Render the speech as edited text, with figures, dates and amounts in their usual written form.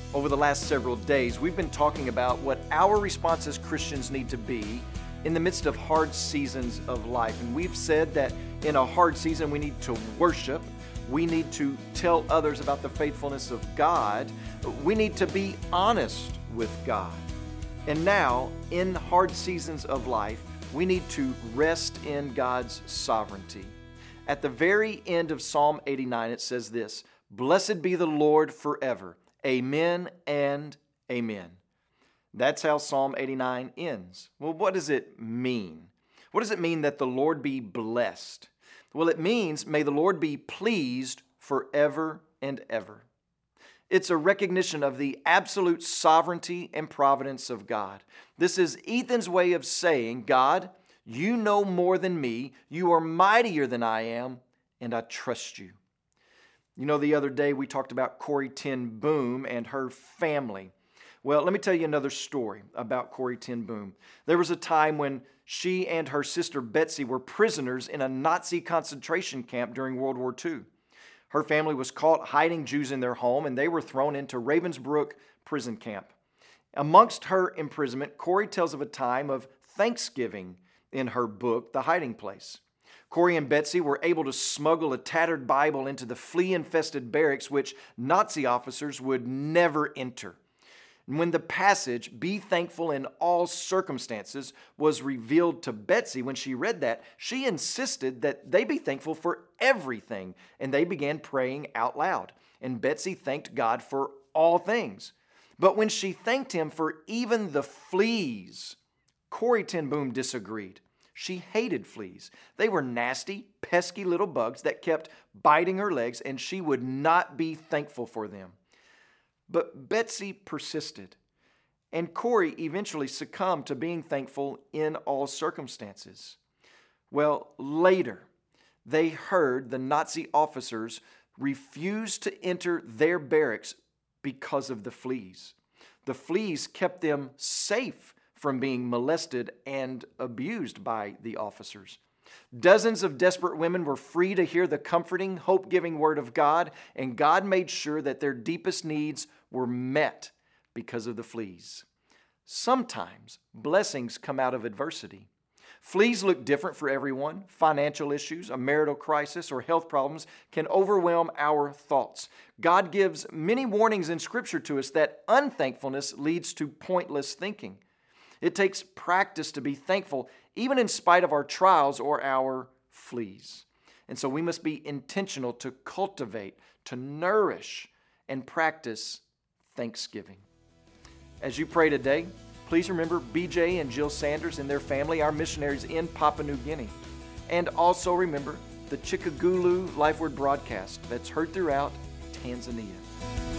Over the last several days, we've been talking about what our response as Christians need to be in the midst of hard seasons of life. And we've said that in a hard season, we need to worship. We need to tell others about the faithfulness of God. We need to be honest with God. And now, in hard seasons of life, we need to rest in God's sovereignty. At the very end of Psalm 89, it says this, "Blessed be the Lord forever. Amen and amen." That's how Psalm 89 ends. Well, what does it mean? What does it mean that the Lord be blessed? Well, it means, may the Lord be pleased forever and ever. It's a recognition of the absolute sovereignty and providence of God. This is Ethan's way of saying, God, you know more than me, you are mightier than I am, and I trust you. You know, the other day we talked about Corrie ten Boom and her family. Well, let me tell you another story about Corrie ten Boom. There was a time when she and her sister Betsy were prisoners in a Nazi concentration camp during World War II. Her family was caught hiding Jews in their home, and they were thrown into Ravensbrück prison camp. Amongst her imprisonment, Corrie tells of a time of thanksgiving in her book, The Hiding Place. Corrie and Betsy were able to smuggle a tattered Bible into the flea-infested barracks which Nazi officers would never enter. And when the passage, "Be thankful in all circumstances," was revealed to Betsy, when she read that, she insisted that they be thankful for everything, and they began praying out loud. And Betsy thanked God for all things. But when she thanked him for even the fleas, Corrie ten Boom disagreed. She hated fleas. They were nasty, pesky little bugs that kept biting her legs, and she would not be thankful for them. But Betsy persisted, and Corrie eventually succumbed to being thankful in all circumstances. Well, later, they heard the Nazi officers refused to enter their barracks because of the fleas. The fleas kept them safe from being molested and abused by the officers. Dozens of desperate women were free to hear the comforting, hope-giving word of God, and God made sure that their deepest needs were met because of the fleas. Sometimes blessings come out of adversity. Fleas look different for everyone. Financial issues, a marital crisis, or health problems can overwhelm our thoughts. God gives many warnings in Scripture to us that unthankfulness leads to pointless thinking. It takes practice to be thankful, even in spite of our trials or our fleas. And so we must be intentional to cultivate, to nourish, and practice thanksgiving. As you pray today, please remember BJ and Jill Sanders and their family, our missionaries in Papua New Guinea. And also remember the Chikagulu Life Word broadcast that's heard throughout Tanzania.